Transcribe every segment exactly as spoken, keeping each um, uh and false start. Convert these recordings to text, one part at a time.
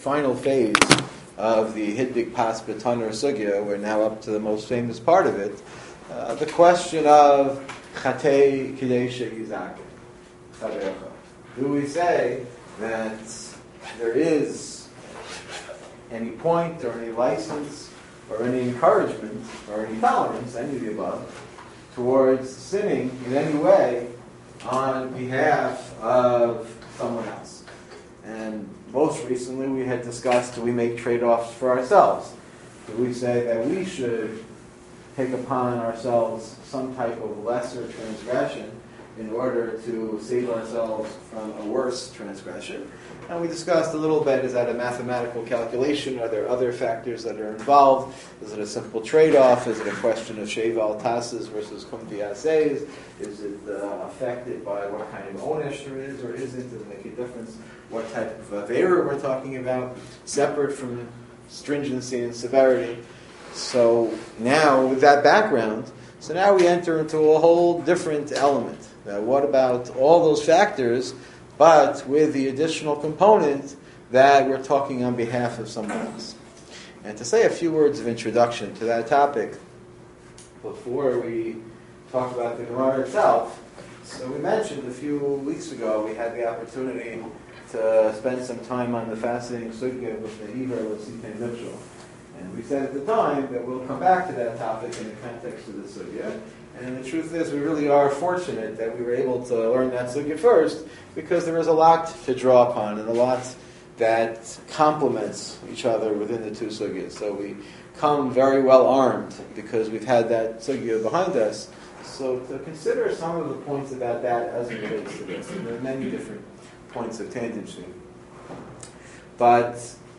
final phase of the Hiddik Pas B'Tanur Sugya. We're now up to the most famous part of it. Uh, the question of Chatei Kidei She'Yizak. Do we say that there is any point or any license or any encouragement or any tolerance, any of the above, towards sinning in any way on behalf of someone else? And most recently we had discussed, do we make trade-offs for ourselves? Do we say that we should take upon ourselves some type of lesser transgression in order to save ourselves from a worse transgression? And we discussed a little bit, is that a mathematical calculation? Are there other factors that are involved? Is it a simple trade-off? Is it a question of Sheval Tasses versus Kumti Ases? Is it uh, affected by what kind of onesh there is or isn't? Does it make a difference what type of avera we're talking about, separate from stringency and severity? So now, with that background, so now we enter into a whole different element. Now, what about all those factors, but with the additional component that we're talking on behalf of someone else? And to say a few words of introduction to that topic before we talk about the Gemara itself. So we mentioned a few weeks ago we had the opportunity to spend some time on the fascinating sugya with the Iver with Sitei Mitchell. And we said at the time that we'll come back to that topic in the context of the sugya. And the truth is, we really are fortunate that we were able to learn that sugya first, because there is a lot to draw upon and a lot that complements each other within the two sugyas. So we come very well armed because we've had that sugya behind us. So to consider some of the points about that as it relates to this. And there are many different points of tangency. But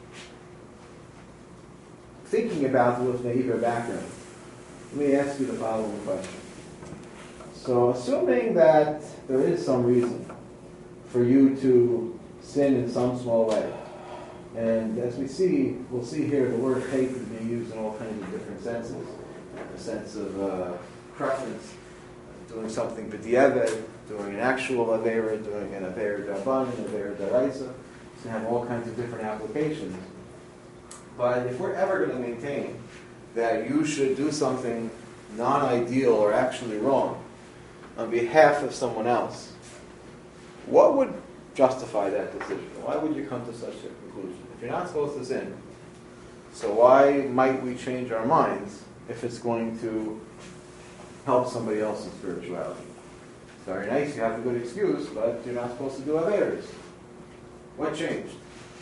thinking about the Lifnei background, let me ask you the following question. So assuming that there is some reason for you to sin in some small way, and as we see, we'll see here the word hate is being used in all kinds of different senses. The sense of uh, preference, doing something b'diavad, doing an actual avera, doing an avera d'Rabbanan, an avera d'Oraisa. So have all kinds of different applications. But if we're ever going to maintain that you should do something non-ideal or actually wrong on behalf of someone else, what would justify that decision? Why would you come to such a conclusion? If you're not supposed to sin, so why might we change our minds if it's going to help somebody else's spirituality? It's very nice, you have a good excuse, but you're not supposed to do averas. What changed?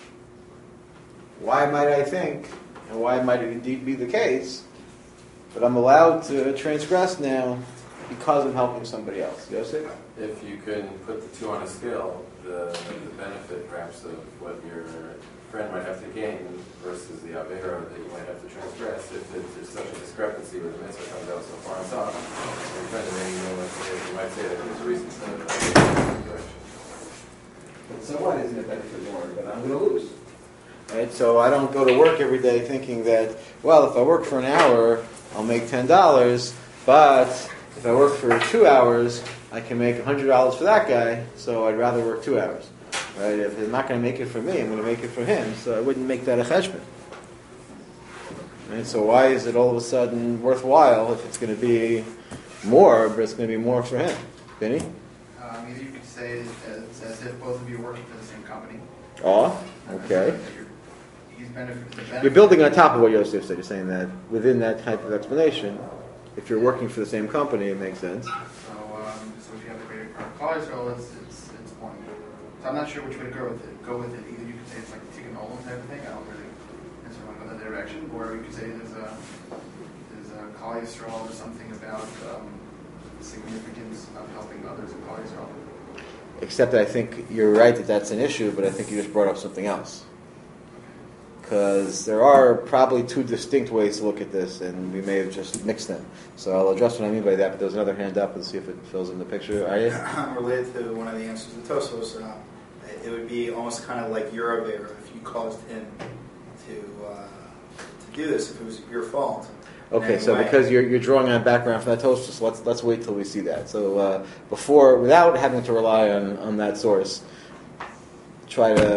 Why might I think, and why might it indeed be the case, that I'm allowed to transgress now because I'm helping somebody else? Yosef? If you can put the two on a scale, the, the benefit perhaps of what your friend might have to gain versus the avera that you might have to transgress, if there's such a discrepancy where the mitzvah comes out so far on top, your friend may know, you might say that there's reasons to go in direction. But so what? Isn't it benefit more? But I'm going to lose. Right? So I don't go to work every day thinking that, well, if I work for an hour, I'll make ten dollars, but if I work for two hours, I can make one hundred dollars for that guy, so I'd rather work two hours. Right? If he's not going to make it for me, I'm going to make it for him, so I wouldn't make that a cheshbon. Right? So why is it all of a sudden worthwhile if it's going to be more, but it's going to be more for him? Vinny? Um, either you could say it's as if both of you are working for the same company. Oh, okay. He's benefit, the benefit. You're building on top of what Yosef said. You're saying that within that type of explanation, if you're working for the same company, it makes sense. So, um, so if you have a greater cholesterol, it's it's it's one. So I'm not sure which way to go with it. Go with it. Either you could say it's like a tikkun olam type of thing. I don't really necessarily want to go that direction. Or you could say there's a there's a cholesterol or something about um, the significance of helping others with cholesterol. Except that I think you're right that that's an issue, but I think you just brought up something else. Because there are probably two distinct ways to look at this, and we may have just mixed them. So I'll address what I mean by that, but there's another hand up and see if it fills in the picture. Are you? Related to one of the answers to Tosos, uh, it would be almost kind of like your avera if you caused him to uh, to do this, if it was your fault. Okay, so because you're you're drawing on a background from that Tosfos, so let's let's wait till we see that. So uh, before, without having to rely on, on that source, try to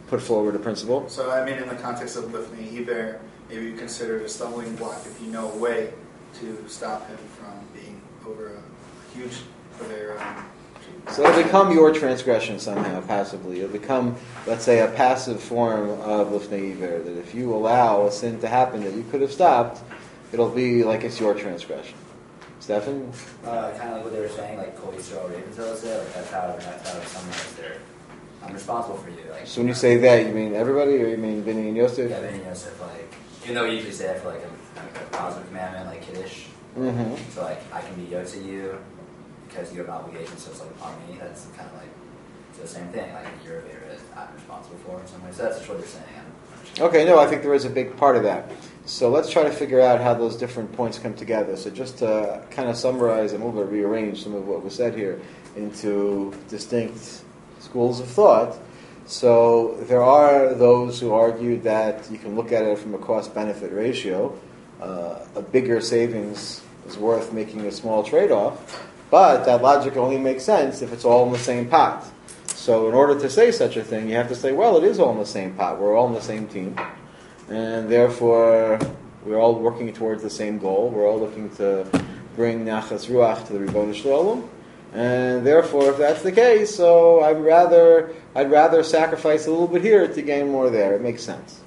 put forward a principle. So, I mean, in the context of lifting Iber, maybe you consider it a stumbling block if you know a way to stop him from being over a huge Avera. So it'll become your transgression somehow, passively. It'll become, let's say, a passive form of lifnei iver, that if you allow a sin to happen that you could have stopped, it'll be like it's your transgression. Stefan? Uh, kind of like what they were saying, like Kol Yisrael Ravensville said, like that's how, that's how someone is there. I'm responsible for you. Like, So when you say that, you mean everybody, or you mean Vinny and Yosef? yeah, Vinny and Yosef, like, even though we usually say that for like a, like a positive commandment, like Kiddush, Mm-hmm. so like I can be Yotze you because you have an obligation, so it's like on me. That's kind of like it's the same thing. Like you're I'm responsible for in some way. So that's just what they're saying. Okay, no, I think there is a big part of that. So let's try to figure out how those different points come together. So just to kind of summarize and a little bit rearrange some of what was said here into distinct schools of thought. So there are those who argued that you can look at it from a cost-benefit ratio. Uh, a bigger savings is worth making a small trade-off, but that logic only makes sense if it's all in the same pot. So in order to say such a thing, you have to say, well, it is all in the same pot. We're all on the same team. And therefore, we're all working towards the same goal. We're all looking to bring Nachas Ruach to the Ribono Shel Olam. And therefore, if that's the case, so I'd rather I'd rather sacrifice a little bit here to gain more there. It makes sense.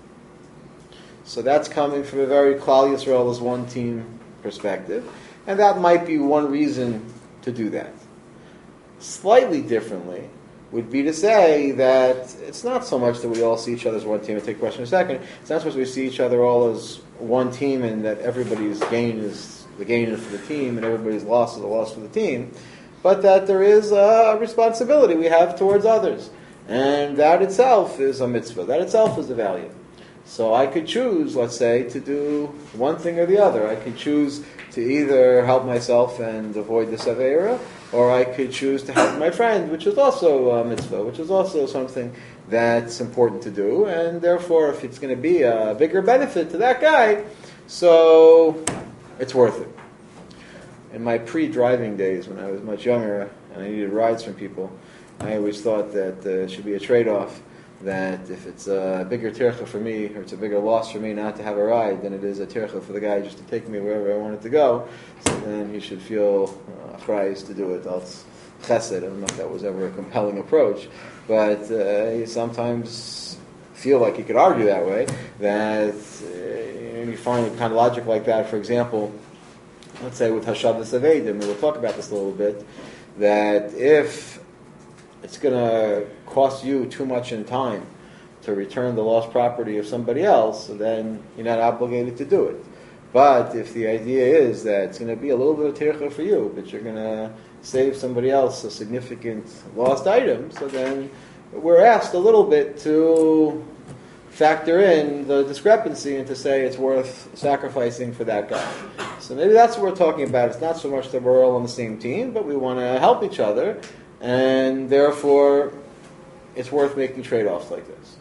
So that's coming from a very Klal Yisrael as one team perspective. And that might be one reason to do that. Slightly differently would be to say that it's not so much that we all see each other as one team. I'll take a question in a second. It's not so much we see each other all as one team and that everybody's gain is the gain is for the team and everybody's loss is a loss for the team, but that there is a responsibility we have towards others. And that itself is a mitzvah. That itself is a value. So I could choose, let's say, to do one thing or the other. I could choose to either help myself and avoid the Saveira, or I could choose to help my friend, which is also a mitzvah, which is also something that's important to do. And therefore, if it's going to be a bigger benefit to that guy, so it's worth it. In my pre-driving days, when I was much younger and I needed rides from people, I always thought that there should be a trade-off, that if it's a bigger tircha for me, or it's a bigger loss for me not to have a ride than it is a tircha for the guy just to take me wherever I wanted to go, so then he should feel uh, prized to do it. That's chesed. I don't know if that was ever a compelling approach, but uh, you sometimes feel like you could argue that way, that uh, you find kind of logic like that. For example, let's say with Hashadas Avedim, we'll talk about this a little bit, that if it's going to cost you too much in time to return the lost property of somebody else, then you're not obligated to do it. But if the idea is that it's going to be a little bit of tircha for you, but you're going to save somebody else a significant lost item, so then we're asked a little bit to factor in the discrepancy and to say it's worth sacrificing for that guy. So maybe that's what we're talking about. It's not so much that we're all on the same team, but we want to help each other, and therefore it's worth making trade-offs like this.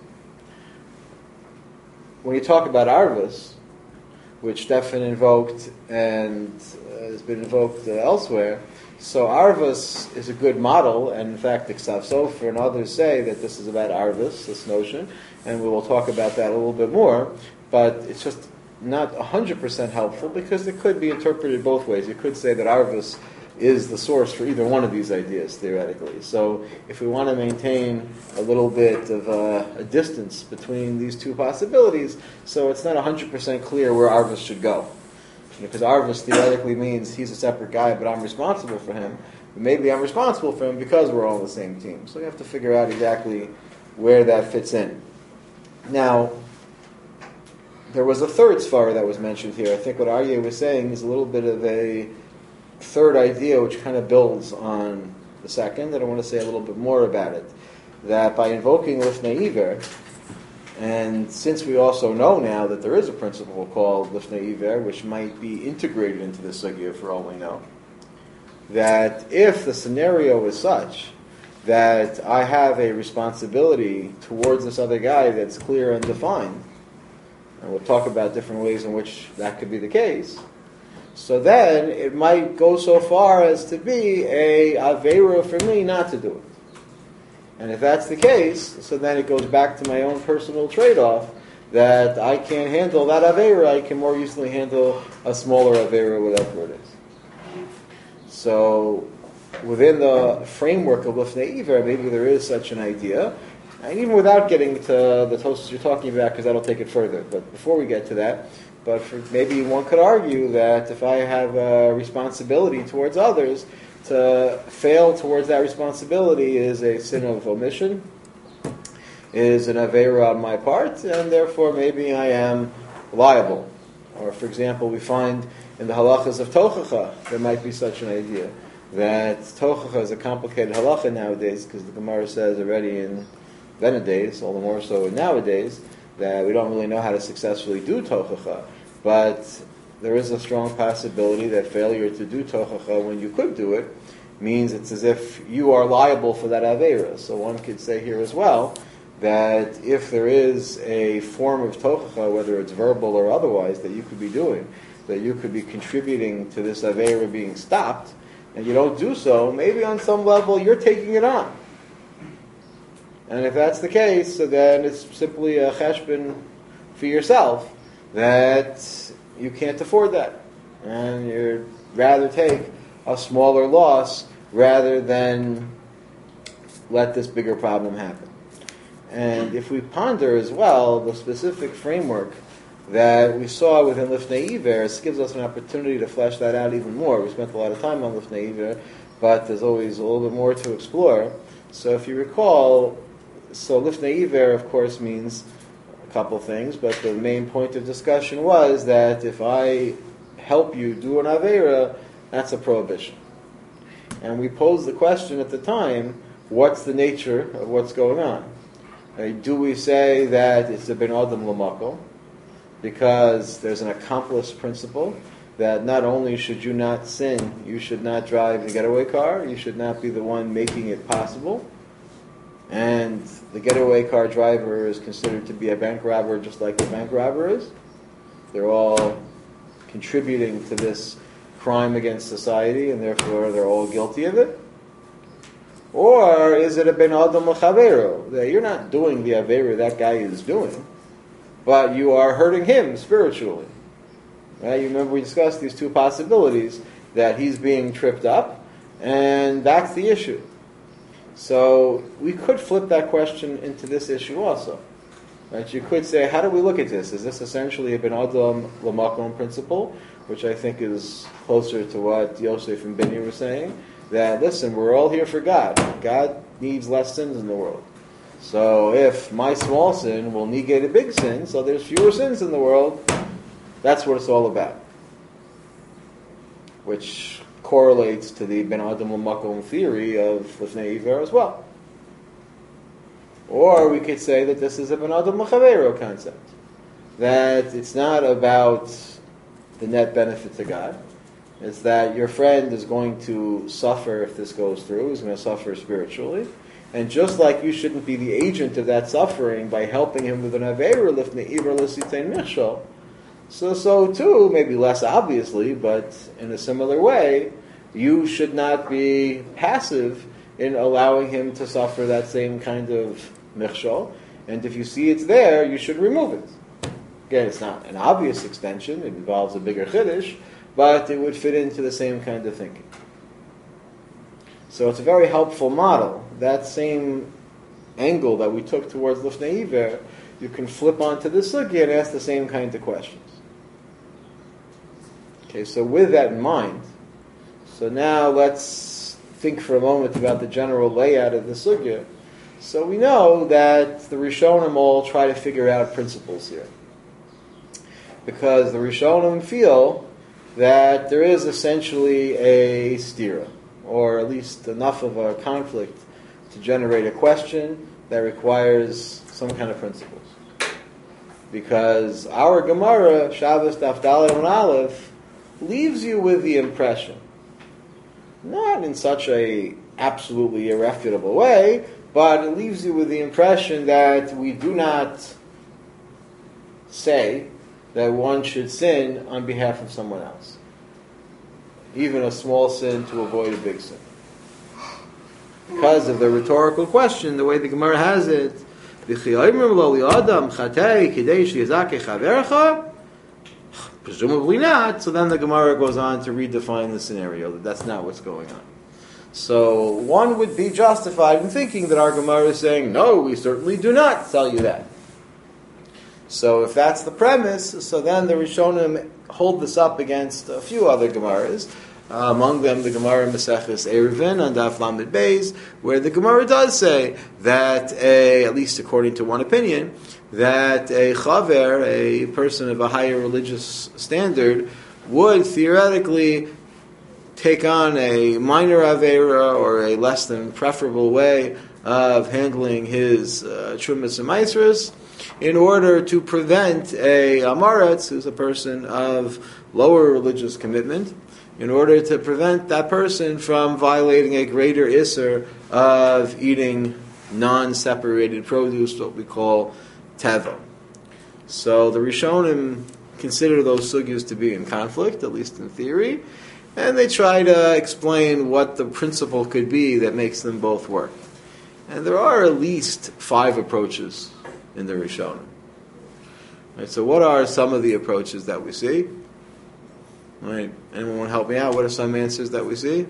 When you talk about Arvus, which Stefan invoked and uh, has been invoked uh, elsewhere, so Arvus is a good model, and in fact the Ksav Sofer and others say that this is about Arvus, this notion, and we will talk about that a little bit more, but it's just not one hundred percent helpful because it could be interpreted both ways. You could say that Arvus is the source for either one of these ideas, theoretically. So if we want to maintain a little bit of a, a distance between these two possibilities, so it's not one hundred percent clear where Arvus should go. Because Arvus theoretically means he's a separate guy, but I'm responsible for him. But maybe I'm responsible for him because we're all on the same team. So you have to figure out exactly where that fits in. Now, there was a third svara that was mentioned here. I think what Aryeh was saying is a little bit of a third idea which kind of builds on the second, and I want to say a little bit more about it. That by invoking Lifnei Iver, and since we also know now that there is a principle called Lifnei Iver, which might be integrated into the sugya for all we know, that if the scenario is such that I have a responsibility towards this other guy that's clear and defined, and we'll talk about different ways in which that could be the case, so then it might go so far as to be a avera for me not to do it. And if that's the case, so then it goes back to my own personal trade-off that I can't handle that Aveira, I can more easily handle a smaller Aveira, whatever it is. So within the framework of Lifnei Iver, maybe there is such an idea. And even without getting to the Tosfos you're talking about, because that'll take it further. But before we get to that, but for, maybe one could argue that if I have a responsibility towards others, to fail towards that responsibility is a sin of omission, is an Aveira on my part, and therefore maybe I am liable. Or for example, we find in the halachas of Tochacha, there might be such an idea, that Tochacha is a complicated halacha nowadays, because the Gemara says already in then days, all the more so nowadays, that we don't really know how to successfully do Tochacha. But there is a strong possibility that failure to do Tochacha when you could do it means it's as if you are liable for that Aveira. So one could say here as well that if there is a form of Tochacha, whether it's verbal or otherwise, that you could be doing, that you could be contributing to this Aveira being stopped, and you don't do so, maybe on some level you're taking it on. And if that's the case, so then it's simply a cheshbon for yourself that you can't afford that. And you'd rather take a smaller loss rather than let this bigger problem happen. And if we ponder as well the specific framework that we saw within Lifnei Iver, this gives us an opportunity to flesh that out even more. We spent a lot of time on Lifnei Iver, but there's always a little bit more to explore. So if you recall, so Lifnei Iver, of course, means a couple things, but the main point of discussion was that if I help you do an Aveira, that's a prohibition. And we posed the question at the time, what's the nature of what's going on? Uh, do we say that it's a ben adam l'makom, because there's an accomplice principle that not only should you not sin, you should not drive the getaway car, you should not be the one making it possible, and the getaway car driver is considered to be a bank robber just like the bank robber is. They're all contributing to this crime against society, and therefore they're all guilty of it. Or is it a ben adam l'chavero, that you're not doing the aveira that guy is doing, but you are hurting him spiritually? Right? You remember we discussed these two possibilities, that he's being tripped up, and that's the issue. So we could flip that question into this issue also. Right? You could say, how do we look at this? Is this essentially a ben adam l'makom principle, which I think is closer to what Yosef and Benny were saying, that, listen, we're all here for God. God needs less sins in the world. So if my small sin will negate a big sin, so there's fewer sins in the world, that's what it's all about. Which correlates to the ben adam l'makom theory of Lifnei Iver as well. Or we could say that this is a ben adam l'chavero concept. That it's not about the net benefit to God. It's that your friend is going to suffer if this goes through. He's going to suffer spiritually. And just like you shouldn't be the agent of that suffering by helping him with an aveira, lifnei iver l'sitein michshol, so so too, maybe less obviously, but in a similar way, you should not be passive in allowing him to suffer that same kind of michshol. And if you see it's there, you should remove it. Again, it's not an obvious extension. It involves a bigger chiddush, but it would fit into the same kind of thinking. So it's a very helpful model. That same angle that we took towards Lifnei Iver, you can flip onto the sugya and ask the same kind of questions. Okay, so with that in mind, so now let's think for a moment about the general layout of the sugya. So we know that the Rishonim all try to figure out principles here, because the Rishonim feel that there is essentially a stira, or at least enough of a conflict to generate a question that requires some kind of principles. Because our Gemara, Shabbos Daf Daled and Aleph, leaves you with the impression, not in such a absolutely irrefutable way, but it leaves you with the impression that we do not say that one should sin on behalf of someone else. Even a small sin to avoid a big sin. because of the rhetorical question, the way the Gemara has it. Presumably not. So then the Gemara goes on to redefine the scenario that that's not what's going on. So one would be justified in thinking that our Gemara is saying, no, we certainly do not tell you that. So if that's the premise, so then the Rishonim hold this up against a few other Gemaras, uh, among them the Gemara Maseches Eruvin on Daf Lamed Beis, where the Gemara does say that, a, at least according to one opinion, that a chaver, a person of a higher religious standard, would theoretically take on a minor avera or a less than preferable way of handling his uh, Trumas and Maisras in order to prevent a Amaretz, who's a person of lower religious commitment, in order to prevent that person from violating a greater Isser of eating non-separated produce, what we call Teva. So the Rishonim consider those sugyas to be in conflict, at least in theory, and they try to explain what the principle could be that makes them both work. And there are at least five approaches in the Rishonim. Right, so what are some of the approaches that we see? Right, anyone want to help me out? What are some answers that we see?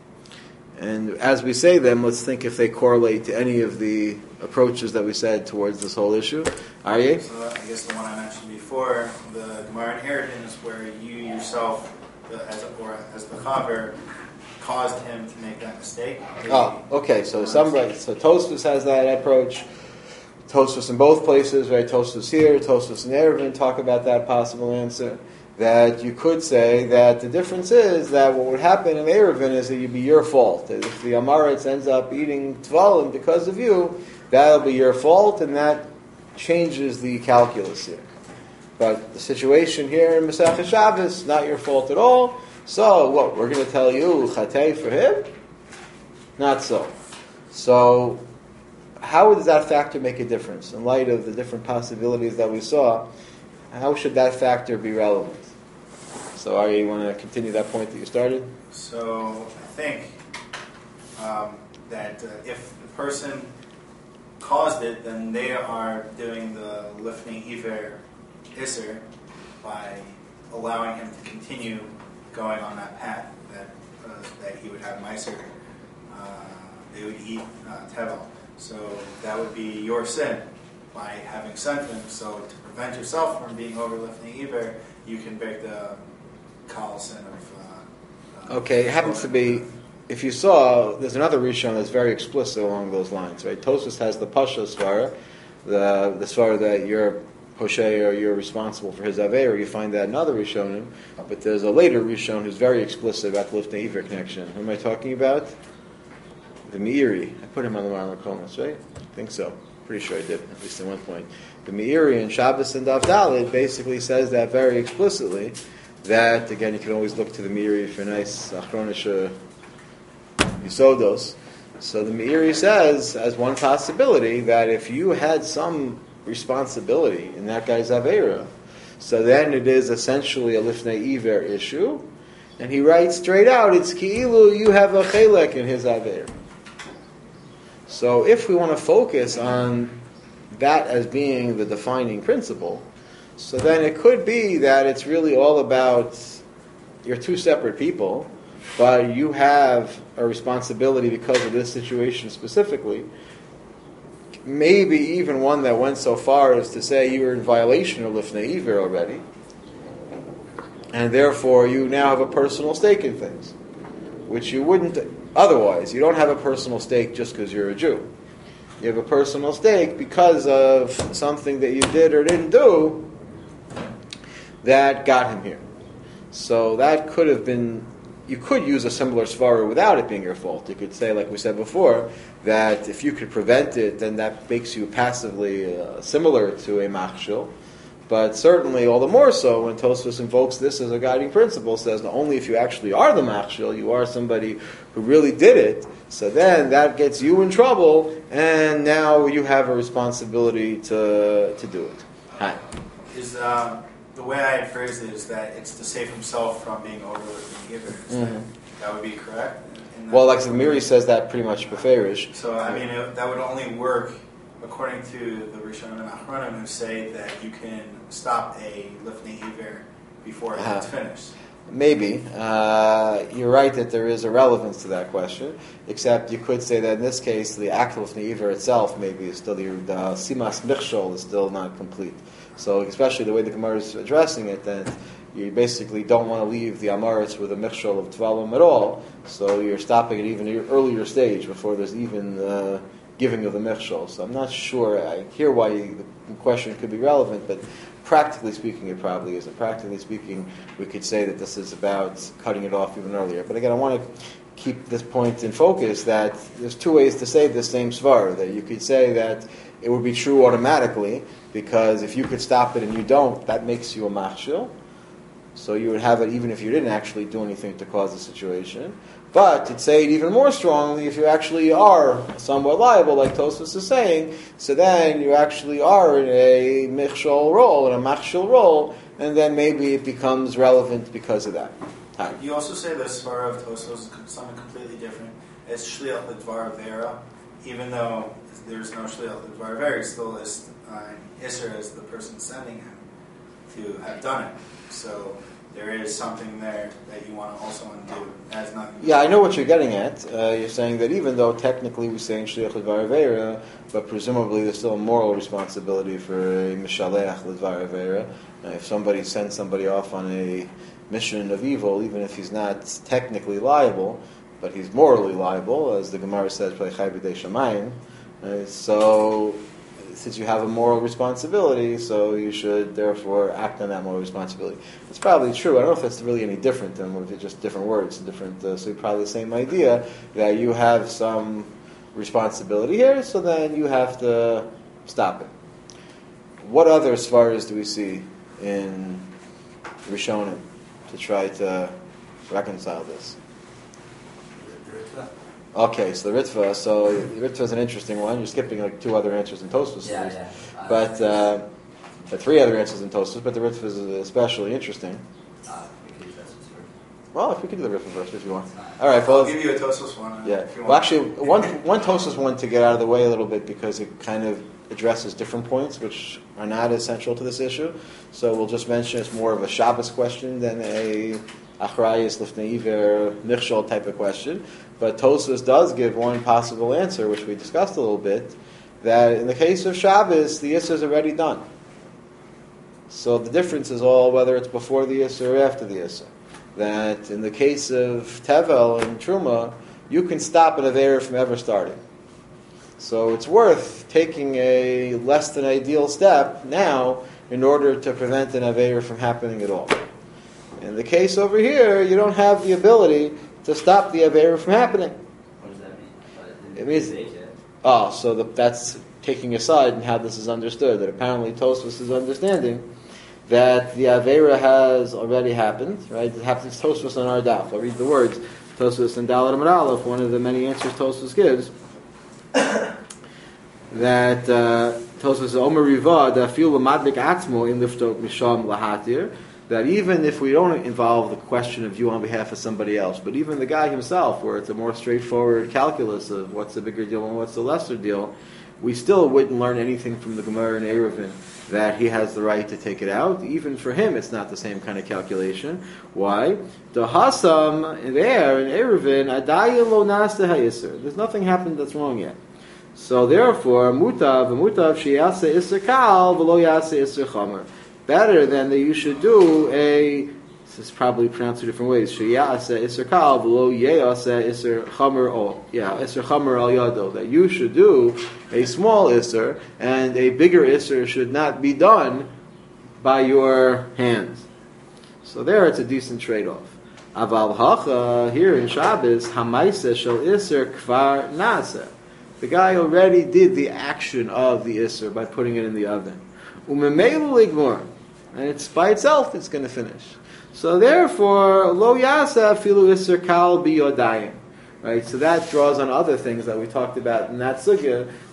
And as we say them, let's think if they correlate to any of the approaches that we said towards this whole issue. Aryeh? So I guess the one I mentioned before, the Gemara inheritance, where you yourself, the, as a, or as the chaver, caused him to make that mistake. Oh, okay. So somebody, so Tosfos has that approach. Tosfos in both places, right? Tosfos here, Tosfos in Eruvin talk about that possible answer. That you could say that the difference is that what would happen in Eruvin is that it'd be your fault. That if the Amaretz ends up eating Tvalim because of you, that'll be your fault, and that changes the calculus here. But the situation here in Masechet Shabbos, not your fault at all. So what, we're going to tell you Chatei for him? Not so. So how does that factor make a difference? In light of the different possibilities that we saw, how should that factor be relevant? So Ari, you want to continue that point that you started? So I think um, that uh, if the person caused it, then they are doing the lifnei iver isser by allowing him to continue going on that path, that uh, that he would have meiser, uh, they would eat uh, tevel. So that would be your sin by having sent him. So to prevent yourself from being over lifnei iver, you can break the kal sin of. Uh, uh, okay, it happens to be. If you saw, there's another Rishon that's very explicit along those lines, right? Tosfos has the Pasha Svara, the the Svara that you're Hoshe or you're responsible for his Aveir. You find that in other Rishonim, but there's a later Rishon who's very explicit about the Lifnei Iver connection. Who am I talking about? The Meiri. I put him on the Marlon Komas, right? I think so. Pretty sure I did, at least at one point. The Meiri in Shabbos and Daf Daled basically says that very explicitly. That, again, you can always look to the Meiri for nice Achronish Yisodos. So the Meiri says, as one possibility, that if you had some responsibility in that guy's Aveira, so then it is essentially a Lifnei Iver issue, and he writes straight out, it's Ki'ilu, you have a Chelek in his Aveira. So if we want to focus on that as being the defining principle, so then it could be that it's really all about, you're two separate people, but you have a responsibility because of this situation specifically. Maybe even one that went so far as to say you were in violation of Lifnei Iver already, and therefore you now have a personal stake in things, which you wouldn't otherwise. You don't have a personal stake just because you're a Jew. You have a personal stake because of something that you did or didn't do that got him here. So that could have been, you could use a similar svara without it being your fault. You could say, like we said before, that if you could prevent it, then that makes you passively uh, similar to a machshel. But certainly, all the more so when Tosfos invokes this as a guiding principle, says not only if you actually are the machshel, you are somebody who really did it, so then that gets you in trouble, and now you have a responsibility to to do it. Hi. Is uh, the way I had phrased it is that it's to save himself from being overlooked in Iver. Mhm. That would be correct? In that- Well, like the Miri says that pretty much beferish. So, I mean, it, that would only work according to the Rishonim and Achronim who say that you can stop a lifnei Iver before Uh-huh. it's finished. Maybe. Uh, you're right that there is a relevance to that question, except you could say that in this case, the act of Neiver itself maybe is still, the, the Simas Michshol is still not complete. So, especially the way the Gemara is addressing it, that you basically don't want to leave the Amaritz with a Michshol of Tvalim at all, so you're stopping at even an earlier stage before there's even uh, giving of the Michshol. So I'm not sure. I hear why the question could be relevant, but practically speaking, it probably isn't. Practically speaking, we could say that this is about cutting it off even earlier. But again, I want to keep this point in focus that there's two ways to say this same svar. That you could say that it would be true automatically, because if you could stop it and you don't, that makes you a machshil. So you would have it even if you didn't actually do anything to cause the situation. But to say it even more strongly, if you actually are somewhat liable, like Tosfos is saying, so then you actually are in a michshol role, in a machshil role, and then maybe it becomes relevant because of that. Hi. You also say the svara of Tosfos is something completely different. It's shliach l'dvar vera, even though there's no shliach l'dvar vera, it still is uh, Isser as the person sending him to have done it. So there is something there that you want to also undo as nothing. Yeah, I know what you're getting at. Uh, you're saying that even though technically we're saying shliach l'dvar vera, but presumably there's still a moral responsibility for a mishalech l'dvar vera. Uh, if somebody sends somebody off on a mission of evil, even if he's not technically liable, but he's morally liable, as the Gemara says, "Chai b'dei shamayim." Uh, so, since you have a moral responsibility, so you should therefore act on that moral responsibility. It's probably true. I don't know if that's really any different than what just different words, different. Uh, so probably the same idea that you have some responsibility here, so then you have to stop it. What other svaras do we see in Rishonim to try to reconcile this? Okay, so the Ritva, so the Ritva is an interesting one. You're skipping like two other answers in Tosfos. Yeah, yeah. Uh, But uh, the three other answers in Tosfos, but the Ritva is especially interesting. Uh, we could use this first. Well, if we could do the Ritva first, if you want. All right, well, I'll give you a Tosfos one. uh, yeah. if you Well, want. actually, one one Tosfos one to get out of the way a little bit because it kind of addresses different points which are not as central to this issue. So we'll just mention it's more of a Shabbos question than a Achrayis Lifnei Iver Michshol type of question. But Tosfos does give one possible answer, which we discussed a little bit, that in the case of Shabbos, the Yisr is already done. So the difference is all whether it's before the Yisr or after the Yisr. That in the case of Tevel and Truma, you can stop an Aveira from ever starting. So it's worth taking a less than ideal step now in order to prevent an Aveira from happening at all. In the case over here, you don't have the ability to stop the Aveira from happening. What does that mean? But It means- stage yet. Oh, so the, that's taking aside and how this is understood. That apparently Tosfos is understanding that the Aveira has already happened, right? It happens Tosfos on our daf. I'll read the words. Tosfos and Dalet Amud Aleph, one of the many answers Tosfos gives, that uh, Tosfos is Omer Riva, that feel l'madlik atzmo in liftot misham lahatir, that even if we don't involve the question of you on behalf of somebody else, but even the guy himself, where it's a more straightforward calculus of what's the bigger deal and what's the lesser deal, we still wouldn't learn anything from the Gemara in Eruvin that he has the right to take it out. Even for him, it's not the same kind of calculation. Why? The Hasam there in Eruvin, Adayin lo nasta ha'isr. There's nothing happened that's wrong yet. So therefore, mutav, mutav sheyase isr kal, v'lo yase isr chamer. Better than that you should do a, this is probably pronounced two different ways, sheyase isr kal, v'lo yeyase isr chamer o. Yeah, isr chamer al yado. That you should do a small isr, and a bigger isr should not be done by your hands. So there it's a decent trade-off. Aval hacha, here in Shabbos, hamaisa shel isr kvar nasa. The guy already did the action of the isser by putting it in the oven. Umemelu ligmor, and it's by itself it's going to finish. So therefore, lo yasa filu isser kal biyodayim. Right. So that draws on other things that we talked about in that sugya,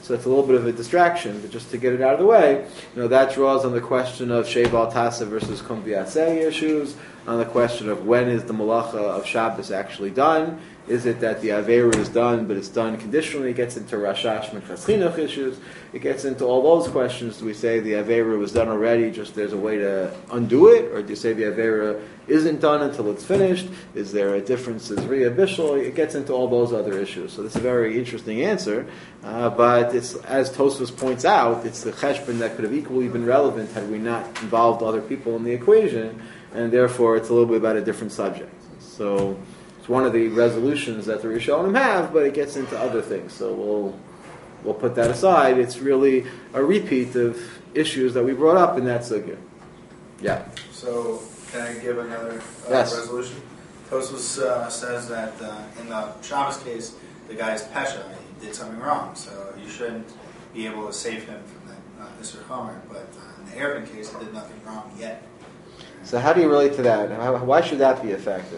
So it's a little bit of a distraction, but just to get it out of the way, you know, that draws on the question of Sheval Tasa versus Kum V'Yaseh issues, on the question of when is the malacha of Shabbos actually done. Is it that the Aveira is done, but it's done conditionally? It gets into Rashash Minchas Chinuch issues. It gets into all those questions. Do we say the Aveira was done already, just there's a way to undo it? Or do you say the Aveira isn't done until it's finished? Is there a difference in Zriya Bishul? It gets into all those other issues. So this is a very interesting answer. Uh, but it's, as Tosfos points out, it's the cheshbon that could have equally been relevant had we not involved other people in the equation. And therefore, it's a little bit about a different subject. So it's one of the resolutions that the Rishonim have, but it gets into other things. So we'll we'll put that aside. It's really a repeat of issues that we brought up in that sugya. Yeah. So can I give another uh, Yes. resolution? Tosfos uh, says that uh, in the Shabbos case, the guy is pesha. He did something wrong, so you shouldn't be able to save him from that uh, Isser Chomer. But uh, in the Erevin case, he did nothing wrong yet. So how do you relate to that? How, why should that be a factor?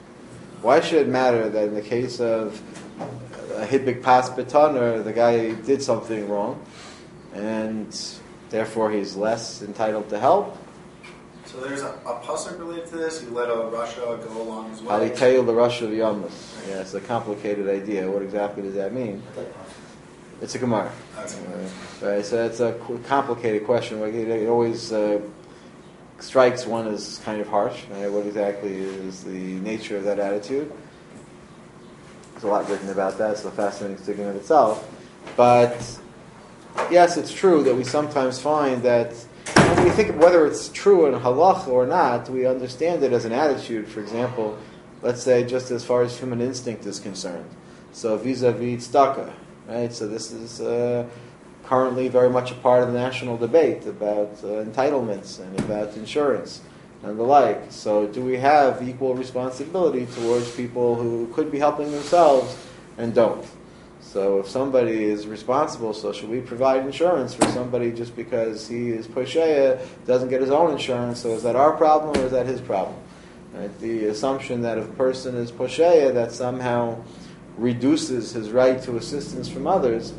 Why should it matter that in the case of a Hidbik Pas B'Taner, the guy did something wrong, and therefore he's less entitled to help? So there's a, a pasuk related to this. You let a Rasha go along his way. Halitayil the Rosh of Yamas. Yeah, it's a complicated idea. What exactly does that mean? It's a Gemara. That's a Right, right, so it's a qu- complicated question. Like, It it always uh, strikes one as kind of harsh. Right? What exactly is the nature of that attitude? There's a lot written about that. It's a fascinating thing in itself. But yes, it's true that we sometimes find that when we think of whether it's true in halach or not, we understand it as an attitude. For example, let's say just as far as human instinct is concerned. So vis-a-vis tzedakah, right? So this is uh, currently very much a part of the national debate about uh, entitlements and about insurance and the like. So do we have equal responsibility towards people who could be helping themselves and don't? So if somebody is responsible, so should we provide insurance for somebody just because he is posheya, doesn't get his own insurance? So is that our problem or is that his problem? Right? The assumption that if a person is posheya, that somehow reduces his right to assistance from others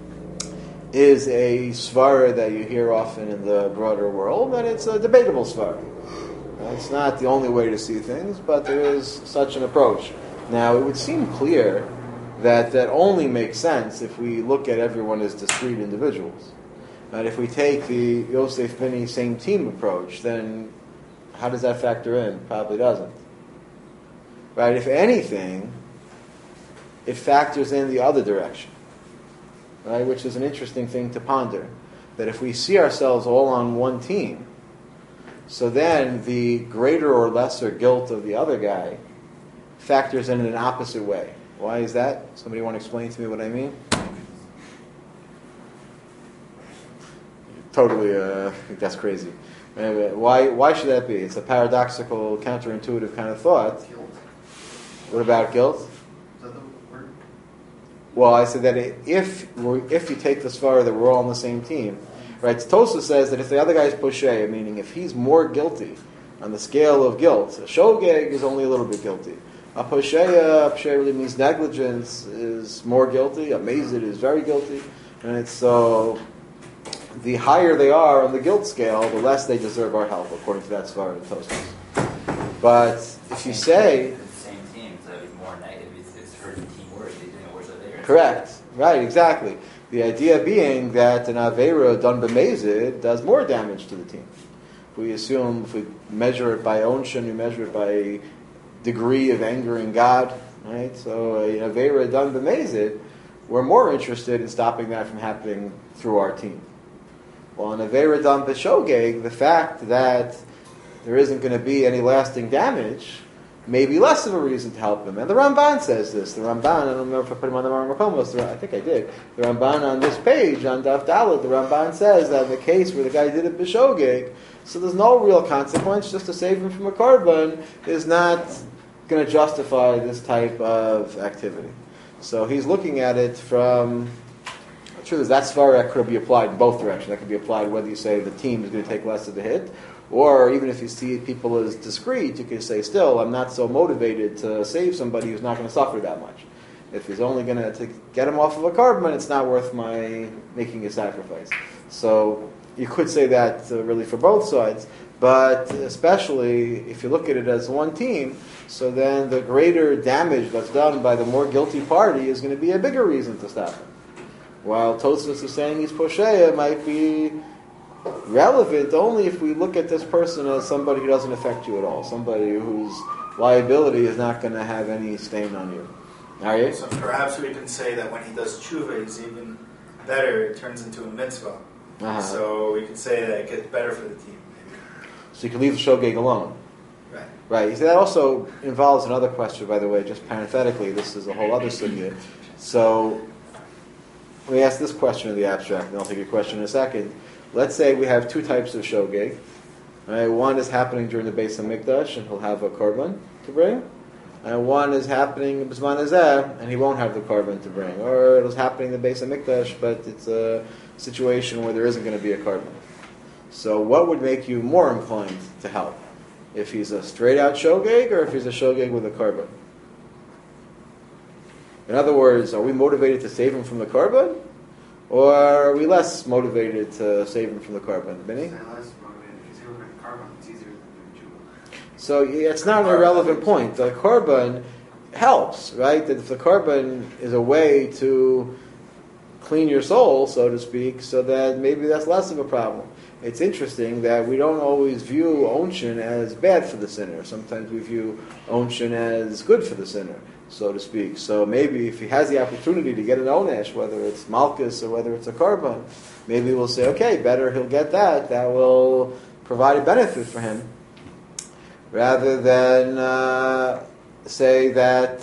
is a svara that you hear often in the broader world, and it's a debatable svara. It's not the only way to see things, but there is such an approach. Now, it would seem clear that that only makes sense if we look at everyone as discrete individuals. But if we take the Yosef Bini same team approach, then how does that factor in? Probably doesn't. Right? If anything, it factors in the other direction. Right? Which is an interesting thing to ponder. That if we see ourselves all on one team, so then the greater or lesser guilt of the other guy factors in in an opposite way. Why is that? Somebody want to explain to me what I mean? Totally, uh, I think that's crazy. Why? Why should that be? It's a paradoxical, counterintuitive kind of thought. Guilt. What about guilt? Is that the word? Well, I said that if we're, if you take this far that we're all on the same team, right? Tosfos says that if the other guy is posheya, meaning if he's more guilty on the scale of guilt, a shogeg is only a little bit guilty. A posheya, posheya really means negligence, is more guilty. A mazid is very guilty. And so the higher they are on the guilt scale, the less they deserve our help, according to that svara of Tosfos. But if you say... It's the same team, so it's more negative. It's, it's hurting teamwork. They're doing it worse than they are. Correct. Right, exactly. The idea being that an Aveira done b'mezid does more damage to the team. If we assume, if we measure it by onshin, we measure it by degree of angering God, right? So an Aveira done b'mezid, we're more interested in stopping that from happening through our team. Well, an Aveira done b'shogeg, the fact that there isn't going to be any lasting damage may be less of a reason to help him. And the Ramban says this. The Ramban, I don't remember if I put him on the wrong Makomos, I think I did. The Ramban on this page, on Daf Dalet, the Ramban says that in the case where the guy did it b'shogeg, so there's no real consequence, just to save him from a korban is not going to justify this type of activity. So he's looking at it from... The truth is, that svara could be applied in both directions. That could be applied whether you say the team is going to take less of the hit, or even if you see people as discreet, you can say, still, I'm not so motivated to save somebody who's not going to suffer that much. If he's only going to get him off of a carbon, it's not worth my making a sacrifice. So you could say that uh, really for both sides, but especially if you look at it as one team, so then the greater damage that's done by the more guilty party is going to be a bigger reason to stop him. While Tosfos is saying he's posheya might be relevant only if we look at this person as somebody who doesn't affect you at all, somebody whose liability is not going to have any stain on you. Are you? So perhaps we can say that when he does tshuva, it's even better. It turns into a mitzvah. Uh-huh. So we can say that it gets better for the team. So you can leave the shogeg alone. Right. Right. You see, that also involves another question, by the way, just parenthetically. This is a whole other sugya. So let me ask this question in the abstract, and I'll take your question in a second. Let's say we have two types of shogeg. Right? One is happening during the Beis HaMikdash, and he'll have a korban to bring. And one is happening in B'zman Hazeh, and he won't have the korban to bring. Or it was happening in the Beis HaMikdash, but it's a situation where there isn't going to be a korban. So what would make you more inclined to help? If he's a straight-out shogeg, or if he's a shogeg with a korban? In other words, are we motivated to save him from the korban? Or are we less motivated to save him from the korban? Benny? So yeah, it's not an irrelevant point. The korban helps, right? That if the korban is a way to clean your soul, so to speak, so that maybe that's less of a problem. It's interesting that we don't always view onshin as bad for the sinner. Sometimes we view onshin as good for the sinner, so to speak. So maybe if he has the opportunity to get an onesh, whether it's malchus or whether it's a korban, maybe we'll say, okay, better he'll get that. That will provide a benefit for him. Rather than uh, say that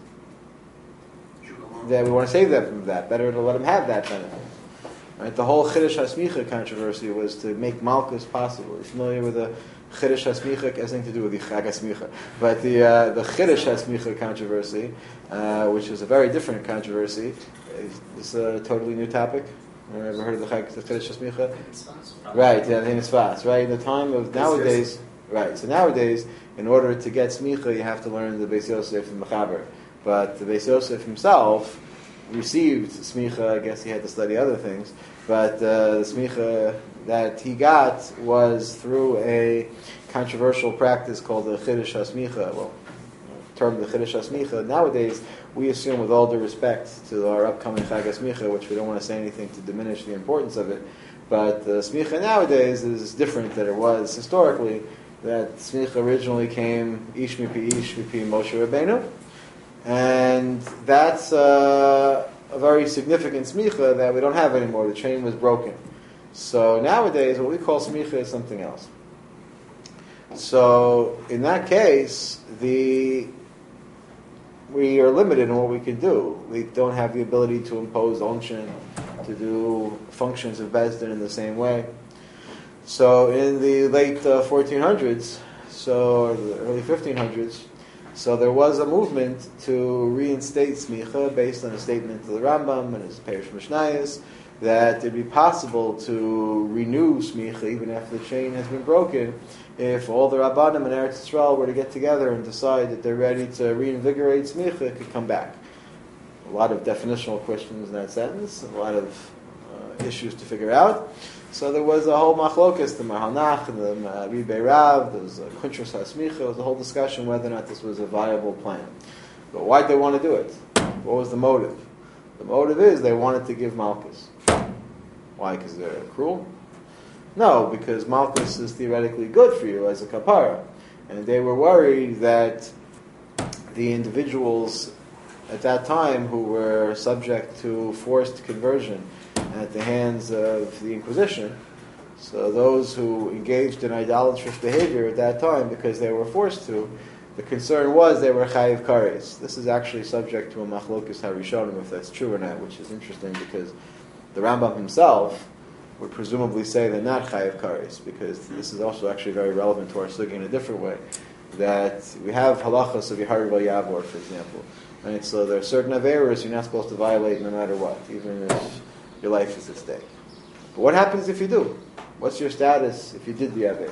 that we want to save them from that. Better to let him have that benefit. Right? The whole Chiddush HaSmicha controversy was to make Malchus possible. You're familiar with the Chiddush HaSmicha? It has nothing to do with the Chag HaSmicha. But the uh, the Chiddush HaSmicha controversy, uh, which is a very different controversy. Is this a totally new topic? Have you ever heard of the Chag the Chiddush HaSmicha? Right, yeah, the Mitzvahs. Right, in the time of nowadays... Right, so nowadays, in order to get smicha, you have to learn the Beis Yosef and Mechaber. But the Beis Yosef himself received smicha. I guess he had to study other things. But uh, the smicha that he got was through a controversial practice called the Chiddush HaSmicha. Well, term the Chiddush HaSmicha. Nowadays, we assume, with all due respect to our upcoming Chag HaSmicha, which we don't want to say anything to diminish the importance of it, but the smicha nowadays is different than it was historically. That smicha originally came ish mipi ish mipi Moshe Rabbeinu, and that's uh, a very significant smicha that we don't have anymore. The chain was broken. So nowadays, what we call smicha is something else. So in that case, the we are limited in what we can do. We don't have the ability to impose onshin, to do functions of Beis Din in the same way. So in the late uh, fourteen hundreds, so or the early fifteen hundreds, so there was a movement to reinstate smicha based on a statement of the Rambam and his Perish Mishnayos that it'd be possible to renew smicha even after the chain has been broken if all the Rabbanim in Eretz Yisrael were to get together and decide that they're ready to reinvigorate smicha, it could come back. A lot of definitional questions in that sentence, a lot of uh, issues to figure out. So there was a whole machlokas, the Mahanach, and the uh, Ribei Rav, there was a Kuntras HaSmicha, there was a whole discussion whether or not this was a viable plan. But why did they want to do it? What was the motive? The motive is they wanted to give Malchus. Why? Because they're cruel? No, because Malchus is theoretically good for you as a kapara. And they were worried that the individuals at that time who were subject to forced conversion at the hands of the Inquisition, so those who engaged in idolatrous behavior at that time because they were forced to, the concern was they were chayiv kares. This is actually subject to a machlokas harishonim if that's true or not, which is interesting because the Rambam himself would presumably say they're not chayiv kares, because this is also actually very relevant to our sugi in a different way. That we have halachas of Yehariv Yavor, for example. Right? So there are certain averas you're not supposed to violate no matter what, even if your life is at stake. But what happens if you do? What's your status if you did the aver?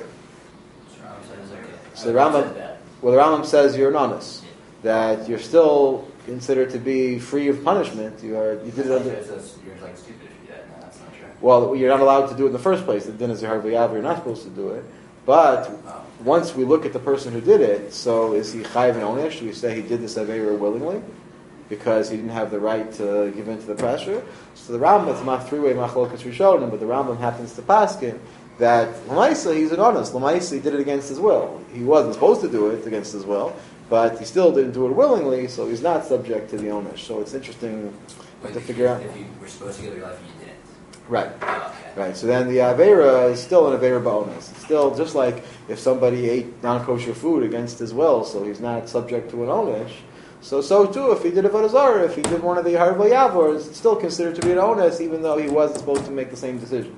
So the Rambam, well, the Rambam says you're an honest, that you're still considered to be free of punishment. You are you did it Like, under. there's this- you're like stupid if you do that. No, that's not true. Well, you're not allowed to do it in the first place. The din is hardly you're not supposed to do it. But Oh. once we look at the person who did it, so is he chayiv and onesh? Do we say he did this aveira willingly because he didn't have the right to give in to the pressure? So the Rambam, it's not three-way machlokas rishonim, but the Rambam happens to paskin that l'maisa he's an honest. L'maisa he did it against his will. He wasn't supposed to do it against his will, but he still didn't do it willingly, so he's not subject to the onesh. So it's interesting Wait, to if figure you, out. If you were supposed to give your life and you didn't. Right. Oh, okay. Right, so then the Avera is still an Avera Ba'onas. It's still just like if somebody ate non-kosher food against his will, so he's not subject to an Onesh. So, so too, if he did a Vodazara, if he did one of the Harva Yavors, it's still considered to be an Ones, even though he wasn't supposed to make the same decision.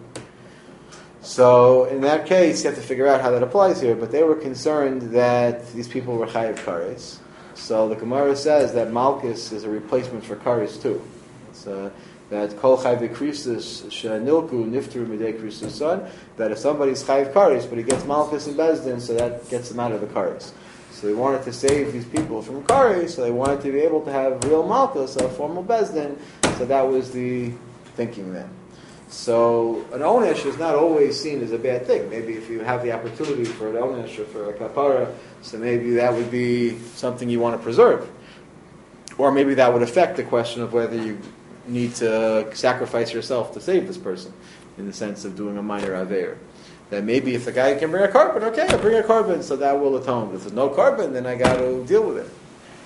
So, in that case, you have to figure out how that applies here, but they were concerned that these people were Chayiv Kares. So the Gemara says that Malchus is a replacement for Kares too. It's uh, that kol chayv krisus shenilku nifteru midei krisus son. That if somebody's chayv karis, but he gets malchus and bezdin, so that gets them out of the karis. So they wanted to save these people from karis, so they wanted to be able to have real malchus, a formal bezdin. So that was the thinking then. So an onesh is not always seen as a bad thing. Maybe if you have the opportunity for an onesh or for a kapara, so maybe that would be something you want to preserve, or maybe that would affect the question of whether you need to sacrifice yourself to save this person, in the sense of doing a minor aver. That maybe if the guy can bring a carbon, okay, I'll bring a carbon, so that will atone. But if there's no carbon, then I got to deal with it.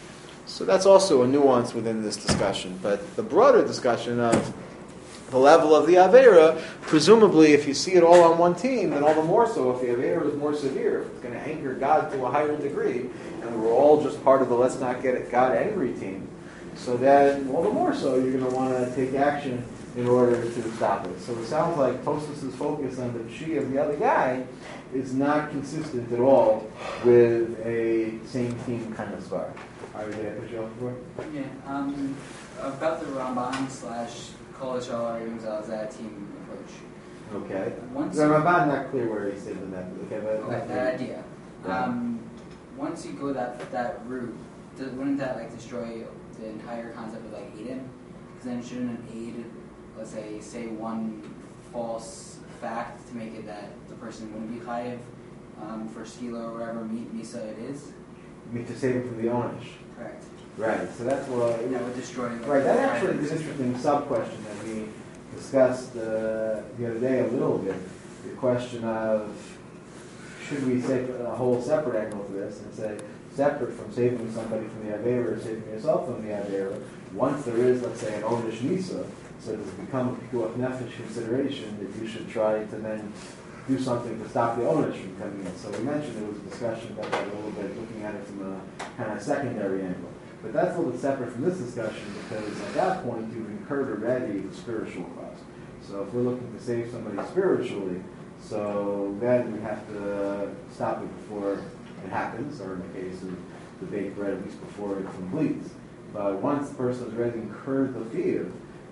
So that's also a nuance within this discussion. But the broader discussion of the level of the avera, presumably if you see it all on one team, then all the more so if the avera is more severe, if it's going to anger God to a higher degree, and we're all just part of the let's not get God angry team, so then, all the more so, you're going to want to take action in order to stop it. So it sounds like Tosfos' focus on the pshi of the other guy is not consistent at all with a same team kind of svar. All right, did I put you off before? Yeah, um, about the Ramban slash Kol Yisrael Yimzal Zad team approach. Okay. Once The you- Ramban not clear where he said in that. Okay, but Okay, that idea. Yeah. Um, once you go that that route, does, wouldn't that like destroy the entire concept of like Aiden? Because then shouldn't an aid, let's say, say one false fact to make it that the person wouldn't be chayiv um, for skila or whatever mi- misa it is? You mean to save him from the onish. Correct. Right, so that's what... And that would destroy. Like, Right, that the actually chayiv is an system. interesting sub-question that we discussed uh, the other day a little bit. The question of, should we take a whole separate angle to this and say, separate from saving somebody from the Aveira or saving yourself from the Aveira, once there is, let's say, an Onish Nisa, so does it become a Pikuach Nefesh consideration that you should try to then do something to stop the Onish from coming in. So we mentioned there was a discussion about that a little bit, looking at it from a kind of secondary angle. But that's a little bit separate from this discussion because at that point you've incurred already the spiritual cost. So if we're looking to save somebody spiritually, so then we have to stop it before it happens, or in the case of the baked bread, at least before it completes. But once the person has already incurred the fear,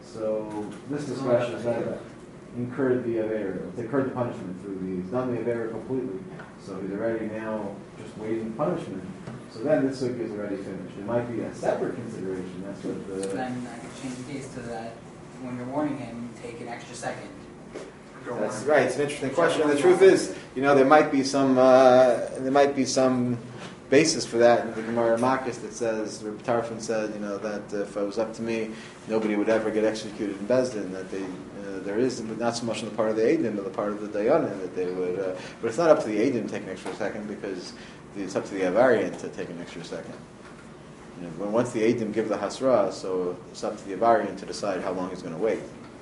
so this discussion is that incurred the avera, it's incurred the punishment through the, he's done the avera completely, so he's already now just waiting punishment. So then this sugya is already finished. It might be a separate consideration. That's what So the. then I could change the case to that when you're warning him, take an extra second. That's right. It's an interesting question. And the truth is, you know, there might be some uh, there might be some basis for that in the Gemara Makis that says, Reb Tarfon said, you know, that if it was up to me, nobody would ever get executed in Bezdin. That they uh, there is not so much on the part of the Eidim, but the part of the Dayanim that they would. Uh, but it's not up to the Eidim to take an extra second because it's up to the Avarian to take an extra second. You know, when once the Eidim give the Hasra, so it's up to the Avarian to decide how long he's going to wait.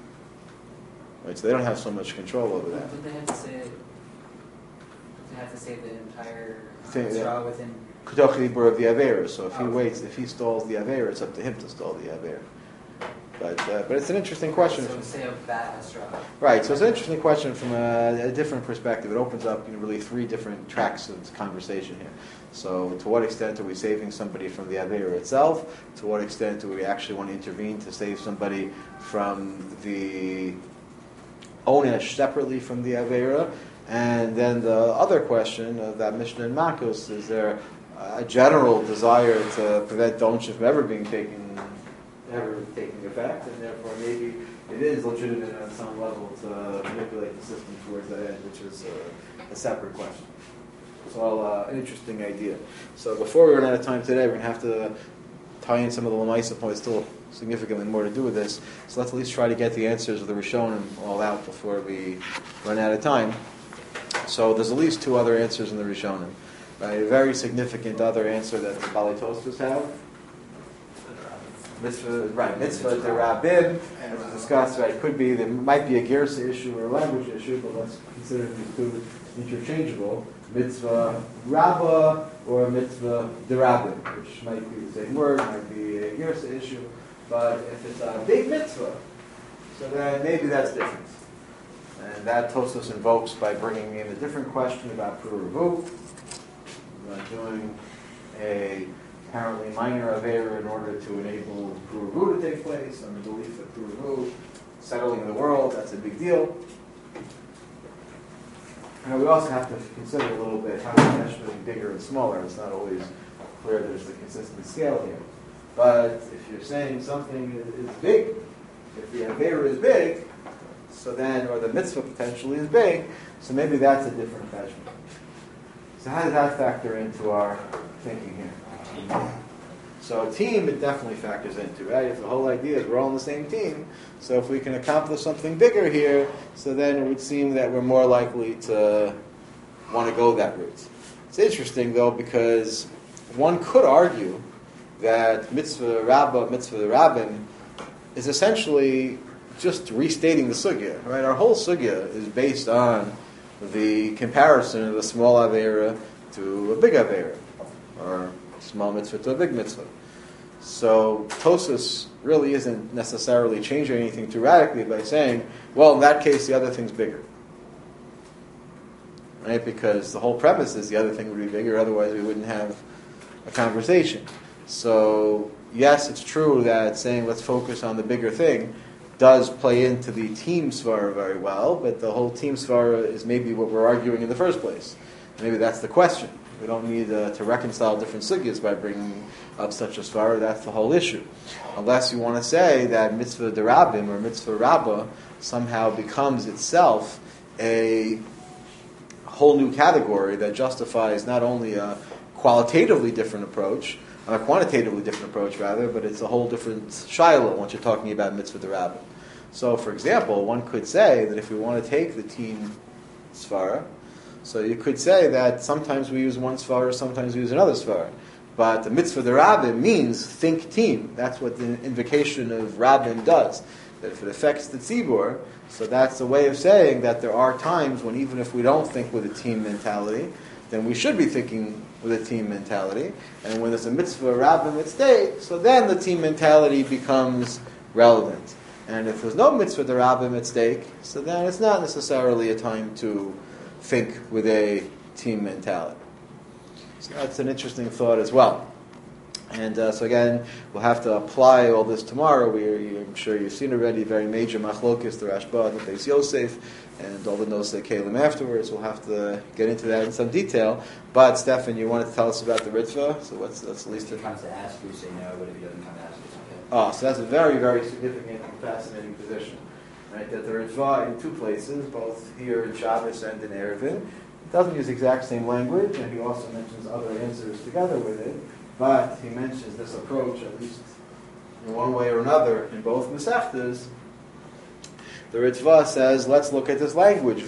Right, so they don't have so much control over that. But they have to say, they have to say the entire Say that. straw within. Kutoch Libur of the Avera. So if he Oh. waits, if he stalls the Avera, it's up to him to stall the Avera. But uh, but it's an interesting question. So say a bad straw. Right. So it's an interesting question from a, a different perspective. It opens up, you know, really three different tracks of conversation here. So to what extent are we saving somebody from the Avera itself? To what extent do we actually want to intervene to save somebody from the Onesh separately from the Avera? And then the other question of that Mishnah in Makos, is there a general desire to prevent don'ts from ever being taken, ever taking effect, and therefore maybe it is legitimate on some level to manipulate the system towards that end, which is a, a separate question. It's all uh, an interesting idea. So before we run out of time today, we're going to have to tie in some of the Lamaisa points, still significantly more to do with this. So let's at least try to get the answers of the Rishonim all out before we run out of time. So there's at least two other answers in the Rishonim. Right? A very significant other answer that the Balei Tosfos have. Mitzvah, right, mitzvah derabim, as we discussed, right, could be, there might be a Gersa issue or a language issue, but let's consider these two interchangeable. Mitzvah rabba or mitzvah derabim, which might be the same word, might be a Gersa issue, but if it's a big mitzvah, so then maybe that's different. And that Tosfos invokes by bringing in a different question about Puravu, about doing a apparently minor avera in order to enable Puravu to take place, on the belief that Puravu, settling the world, that's a big deal. And we also have to consider a little bit how is measuring bigger and smaller. It's not always clear there's a consistent scale here. But if you're saying something is big, if the avera is big, so then, or the mitzvah potentially is big, so maybe that's a different measurement. So how does that factor into our thinking here? So a team, it definitely factors into, right? If the whole idea is we're all on the same team, so if we can accomplish something bigger here, so then it would seem that we're more likely to want to go that route. It's interesting, though, because one could argue that mitzvah rabbah, mitzvah rabbin, is essentially just restating the sugya, right? Our whole sugya is based on the comparison of a small avera to a big avera, or small mitzvah to a big mitzvah. So Tosfos really isn't necessarily changing anything too radically by saying, well, in that case, the other thing's bigger. Right? Because the whole premise is the other thing would be bigger, otherwise we wouldn't have a conversation. So, yes, it's true that saying let's focus on the bigger thing does play into the team svara very well, but the whole team svara is maybe what we're arguing in the first place. Maybe that's the question. We don't need uh, to reconcile different sugyas by bringing up such a svara. That's the whole issue. Unless you want to say that mitzvah derabim or mitzvah rabbah somehow becomes itself a whole new category that justifies not only a qualitatively different approach, a quantitatively different approach rather, but it's a whole different shiloh once you're talking about mitzvah derabim. So, for example, one could say that if we want to take the team svara, so you could say that sometimes we use one svara, sometimes we use another svara. But the mitzvah derabim means think team. That's what the invocation of rabbin does. That if it affects the tzibur, so that's a way of saying that there are times when even if we don't think with a team mentality, then we should be thinking with a team mentality. And when there's a mitzvah rabbin at stake, so then the team mentality becomes relevant. And if there's no mitzvah derabim at stake, so then it's not necessarily a time to think with a team mentality. So that's an interesting thought as well. And uh, so again, we'll have to apply all this tomorrow. We, I'm sure you've seen already very major machlokes, the Rashba, the Beis Yosef, and all the notes that Kalim afterwards. We'll have to get into that in some detail. But Stefan, you wanted to tell us about the Ritva, so let's, let's at least... If he comes to ask you, say no, but if he doesn't come to ask you, it's okay. Oh, so that's a very, very significant and fascinating position. Right, that the Ritva in two places, both here in Shabbos and in Erevin. It doesn't use the exact same language, and he also mentions other answers together with it, but he mentions this approach, at least in one way or another, in both Masechtas. The Ritva says, let's look at this language,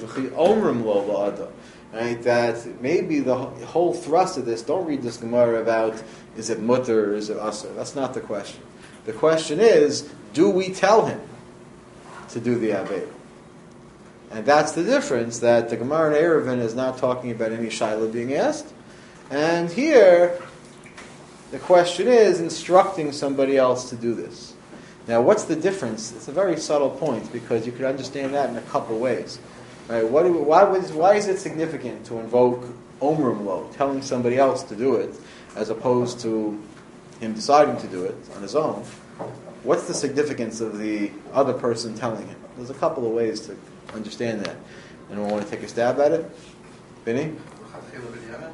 right, that maybe the whole thrust of this, don't read this Gemara about, is it mutter or is it asur? That's not the question. The question is, do we tell him to do the Aveda? And that's the difference, that the Gemara in Erevin is not talking about any Shaila being asked. And here, the question is instructing somebody else to do this. Now, what's the difference? It's a very subtle point, because you could understand that in a couple ways. Right? What do, why, was, why is it significant to invoke Omrim Lo, telling somebody else to do it, as opposed to him deciding to do it on his own? What's the significance of the other person telling him? There's a couple of ways to understand that. Anyone want to take a stab at it? Vinny?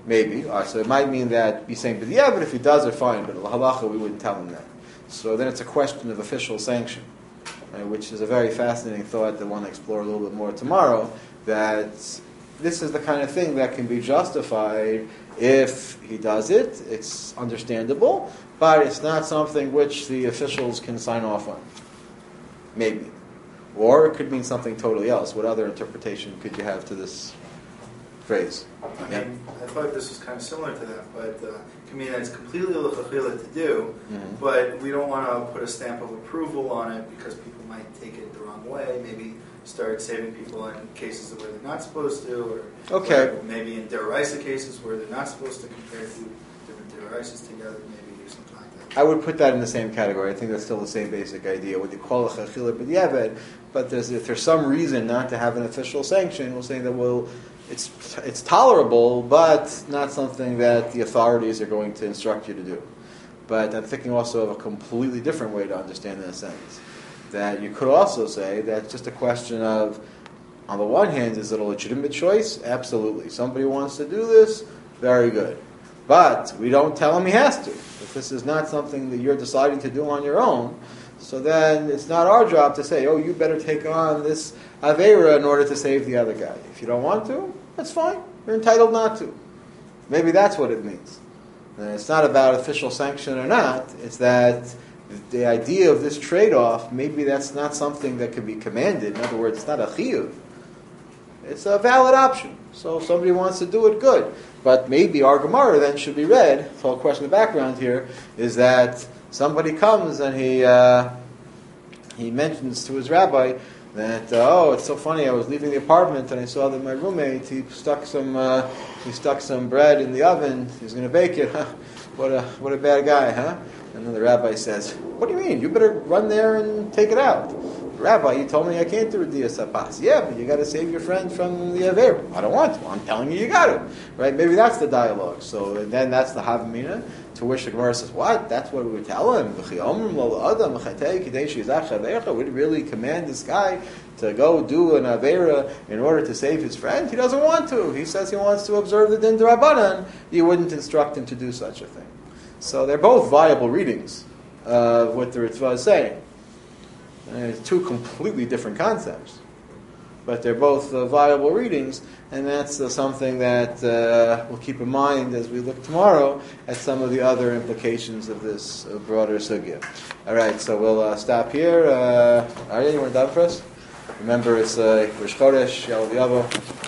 Maybe. Uh, so it might mean that he's saying, but yeah, but if he does it, fine. But halacha, we wouldn't tell him that. So then it's a question of official sanction, right, which is a very fascinating thought that I want to explore a little bit more tomorrow, that this is the kind of thing that can be justified if he does it. It's understandable, but it's not something which the officials can sign off on. Maybe. Or it could mean something totally else. What other interpretation could you have to this phrase? I Yeah. mean, I thought this was kind of similar to that, but uh, it can mean that it's completely l'chachila to do, Mhm. but we don't want to put a stamp of approval on it because people might take it the wrong way, maybe start saving people in cases where they're not supposed to, or, Okay. or maybe in deraisa cases where they're not supposed to compare two different deraisas together, maybe do something like that. I would put that in the same category. I think that's still the same basic idea. What you call a chachila b'diavad, but there's, if there's some reason not to have an official sanction, we'll say that well, it's it's tolerable, but not something that the authorities are going to instruct you to do. But I'm thinking also of a completely different way to understand that sentence. That you could also say that it's just a question of, on the one hand, is it a legitimate choice? Absolutely. Somebody wants to do this, very good. But we don't tell him he has to. If this is not something that you're deciding to do on your own, so then it's not our job to say, oh, you better take on this Aveira in order to save the other guy. If you don't want to, that's fine. You're entitled not to. Maybe that's what it means. And it's not about official sanction or not. It's that the idea of this trade-off, maybe that's not something that can be commanded. In other words, it's not a chiyuv. It's a valid option. So if somebody wants to do it, good. But maybe our Gemara then should be read. The whole question of background here is that somebody comes and he uh, he mentions to his rabbi that uh, oh, it's so funny. I was leaving the apartment and I saw that my roommate he stuck some uh, he stuck some bread in the oven. He's going to bake it. Huh? What a what a bad guy, huh? And then the rabbi says, "What do you mean? You better run there and take it out." Rabbi, you told me I can't do a dias apas. Yeah, but you got to save your friend from the aver. I don't want to. I'm telling you, you got to. Right? Maybe that's the dialogue. So then that's the havamina. To which the Gemara says, "What? That's what we would tell him. Would really command this guy to go do an avera in order to save his friend? He doesn't want to. He says he wants to observe the din d'Rabbanan. You wouldn't instruct him to do such a thing." So they're both viable readings of what the Ritva is saying. And it's two completely different concepts, but they're both uh, viable readings, and that's uh, something that uh, we'll keep in mind as we look tomorrow at some of the other implications of this uh, broader sugya. All right, so we'll uh, stop here. Uh, Arya, you want to done for us? Remember, it's uh, Rosh Chodesh, Ya'aleh V'Yavo.